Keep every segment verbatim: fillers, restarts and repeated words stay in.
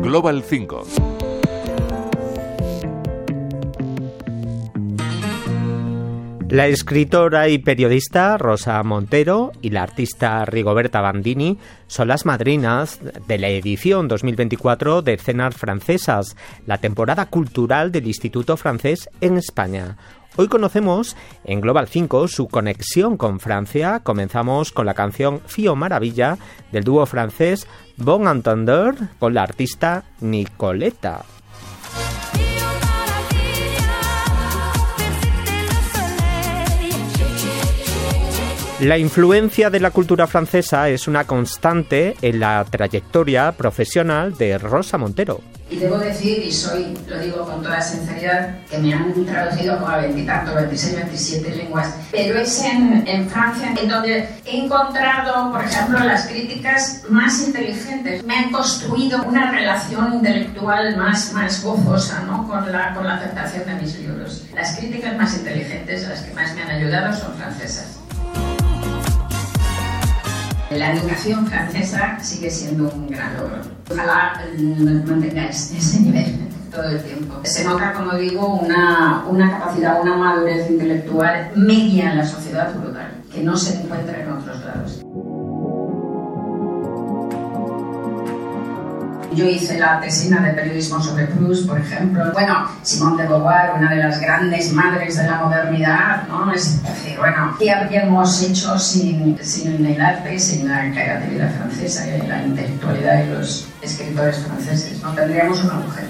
Global cinco. La escritora y periodista Rosa Montero y la artista Rigoberta Bandini son las madrinas de la edición dos mil veinticuatro de Escenas Francesas, la temporada cultural del Instituto Francés en España. Hoy conocemos en Global cinco su conexión con Francia. Comenzamos con la canción Fio Maravilla del dúo francés Bon Entendeur con la artista Nicoletta. La influencia de la cultura francesa es una constante en la trayectoria profesional de Rosa Montero. Y debo decir, y soy, lo digo con toda sinceridad, que me han traducido como a veintitantos, veintiséis, veintisiete lenguas, pero es en, en Francia en donde he encontrado, por ejemplo, las críticas más inteligentes. Me han construido una relación intelectual más, más gozosa, ¿no?, con la, con la aceptación de mis libros. Las críticas más inteligentes, las que más me han ayudado, son francesas. La educación francesa sigue siendo un gran logro. Ojalá mantenga ese nivel todo el tiempo. Se nota, como digo, una, una capacidad, una madurez intelectual media en la sociedad brutal, que no se encuentra en otros lados. Yo hice la tesina de periodismo sobre Proust, por ejemplo. Bueno, Simone de Beauvoir, una de las grandes madres de la modernidad, ¿no? Es decir, bueno, ¿qué habríamos hecho sin, sin el arte, sin la creatividad francesa y la intelectualidad de los escritores franceses? No tendríamos una mujer.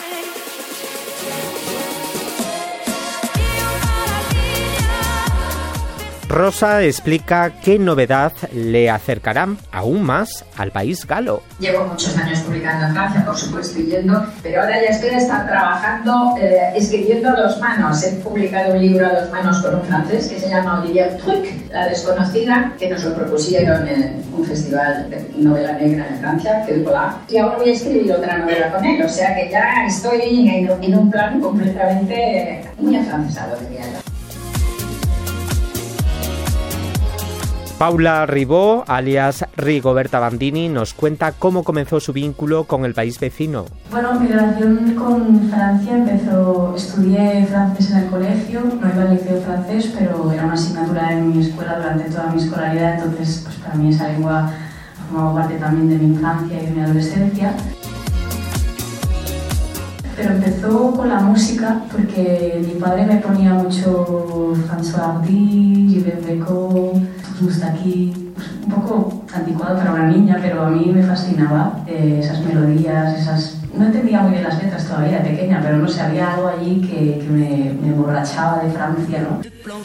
Rosa explica qué novedad le acercarán aún más al país galo. Llevo muchos años publicando en Francia, por supuesto, y yendo, pero ahora ya estoy está trabajando, eh, escribiendo a dos manos. He publicado un libro a dos manos con un francés que se llama Olivier Truc, La desconocida, que nos lo propusieron en un festival de novela negra en Francia, que Voilà. Y ahora voy a escribir otra novela con él, o sea que ya estoy en, en un plan completamente muy afrancesado, diría yo. Paula Ribó, alias Rigoberta Bandini, nos cuenta cómo comenzó su vínculo con el país vecino. Bueno, mi relación con Francia empezó, estudié francés en el colegio, no iba al liceo francés, pero era una asignatura en mi escuela durante toda mi escolaridad, entonces pues para mí esa lengua ha formado parte también de mi infancia y de mi adolescencia. Pero empezó con la música porque mi padre me ponía mucho François Hardy, Gilbert Bécaud, Moustaki, pues un poco anticuado para una niña, pero a mí me fascinaba eh, esas melodías, esas... No entendía muy bien las letras todavía de pequeña, pero no sé, había algo allí que, que me, me emborrachaba de Francia, ¿no?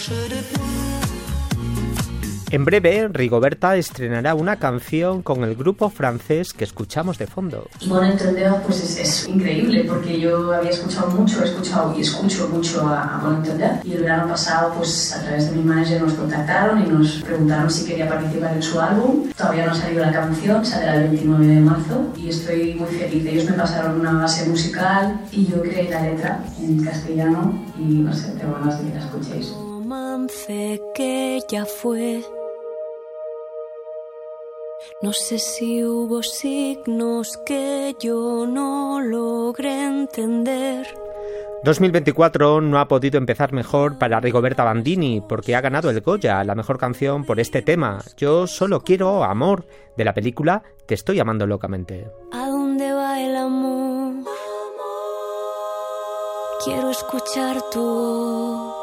En breve, Rigoberta estrenará una canción con el grupo francés que escuchamos de fondo. Bon Entendeur, pues es, es increíble, porque yo había escuchado mucho, he escuchado y escucho mucho a, a Bon Entendeur. Y el verano pasado, pues a través de mi manager nos contactaron y nos preguntaron si quería participar en su álbum. Todavía no ha salido la canción, saldrá el veintinueve de marzo y estoy muy feliz. Ellos me pasaron una base musical y yo creé la letra en castellano y no sé, tengo ganas de que la escuchéis. Romance que ya fue. No sé si hubo signos que yo no logré entender. dos mil veinticuatro no ha podido empezar mejor para Rigoberta Bandini porque ha ganado el Goya, la mejor canción por este tema, Yo solo quiero amor, de la película Te estoy amando locamente. ¿A dónde va el amor? Quiero escuchar tu voz.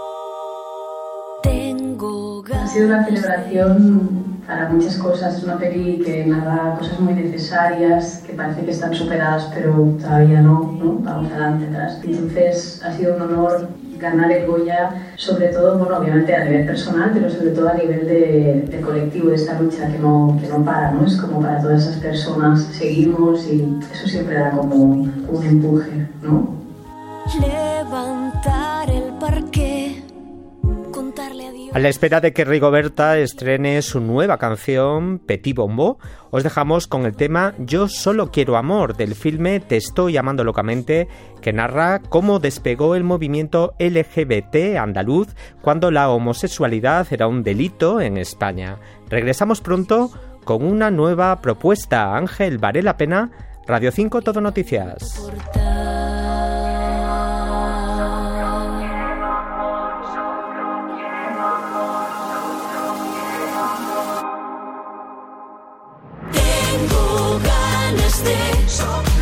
Tengo ganas. Ha sido una celebración para muchas cosas. Es una peli que narra cosas muy necesarias, que parece que están superadas, pero todavía no, ¿no? Vamos adelante, atrás. Entonces ha sido un honor ganar el Goya, sobre todo, bueno, obviamente a nivel personal, pero sobre todo a nivel de, de colectivo, de esta lucha que no, que no para, ¿no? Es como para todas esas personas, seguimos y eso siempre da como un empuje, ¿no? Levantar el parque. A la espera de que Rigoberta estrene su nueva canción, Petit Bombo, os dejamos con el tema Yo solo quiero amor, del filme Te estoy amando locamente, que narra cómo despegó el movimiento L G B T andaluz cuando la homosexualidad era un delito en España. Regresamos pronto con una nueva propuesta. Ángel, ¿vale la pena? Radio cinco Todo Noticias. Tengo ganas de